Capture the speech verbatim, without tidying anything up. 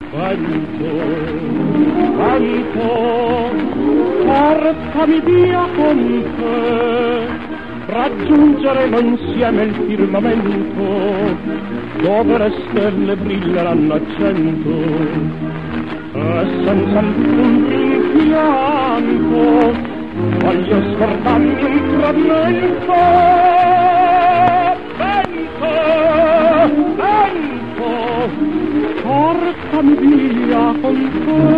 Vento, vento, portami via con te, raggiungeremo insieme il firmamento, dove le stelle brilleranno a cento, e senza alcun rimpianto, voglio scordarmi un frammento. Vento, vento, portami via con te.